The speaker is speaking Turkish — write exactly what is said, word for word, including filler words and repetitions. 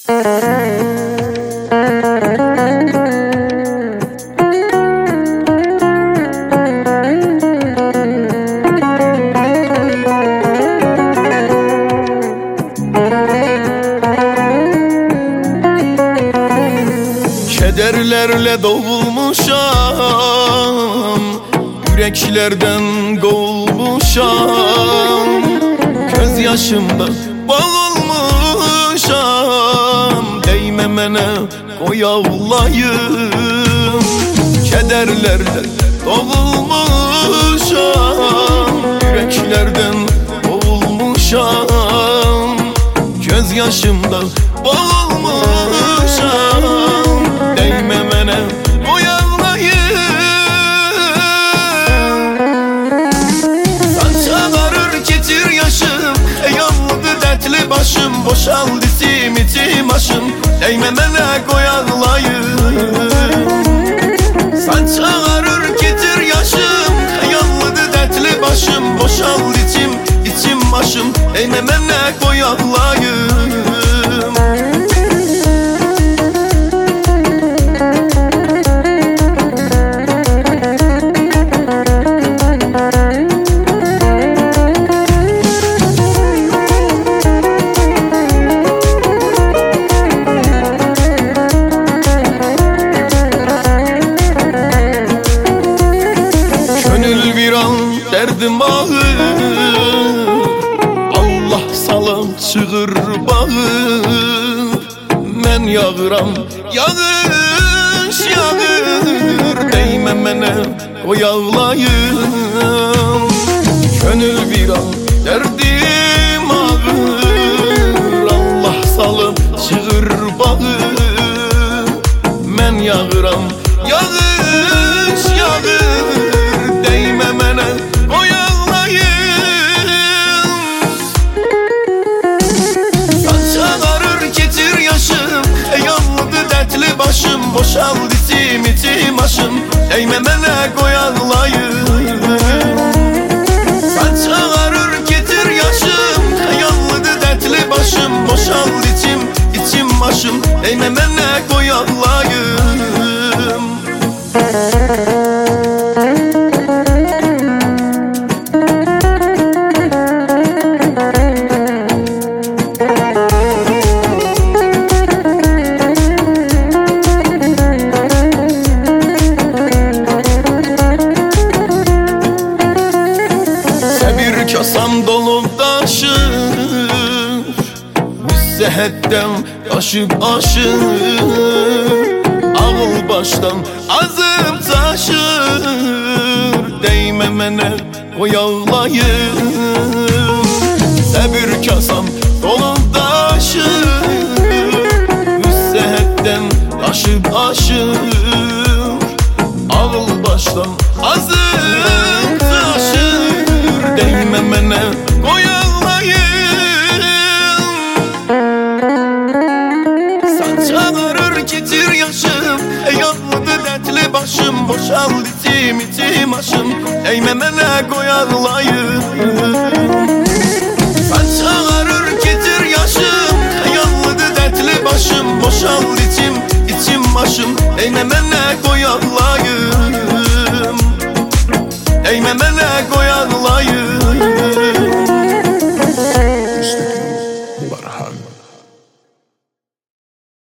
Kederlerle doğulmuşam, yüreklerden kovulmuşam, göz yaşımda boğulmuşam. Değme mene koy ağlayım. Kederlerle doğulmuşam, yüreklerden kovulmuşam, göz yaşımda boğulmuşam. Değme mene koy ağlayım. Saç ağarır getir yaşım, ey aldı dertli başım, boşaldı itim itim aşım. Değme mene koy ağlayım. Saç ağarır getir yaşım, ey aldı dertli başım, boşaldı itim itim aşım. Değme mene koy ağlayım. Derdim ağır, Allah salam çığır bağır. Men yağıram, yağış yağır. Değme mene koy ağlayım. Gönül viran, derdim ağır, Allah salam çığır bağır. Men yağıram, yağış yağır. Değme mene koy ağlayım. Saç ağarır getir yaşım, ey aldı dertli başım, boşaldı itim itim aşım. Değme mene koy ağlayım. Saç ağarır getir yaşım, ey aldı dertli başım, boşaldı itim itim aşım. Değme mene koy ağlayım. Kasam dolu taşır, müzzehetten taşıp aşır. Ağıl baştan azım taşır. Değme mene koy ağlayım. Sebir kasam dolu taşır, müzzehetten taşıp aşır. Ağıl baştan azım taşır. Değme mene koy ağlayım. Saç ağarır getir yaşım, ey aldı dertli başım, boşaldı itim itim aşım. Değme mene koy ağlayım. Saç ağarır getir yaşım, ey aldı dertli başım, boşaldı itim itim aşım. Değme mene koy ağlayım. Değme mene koy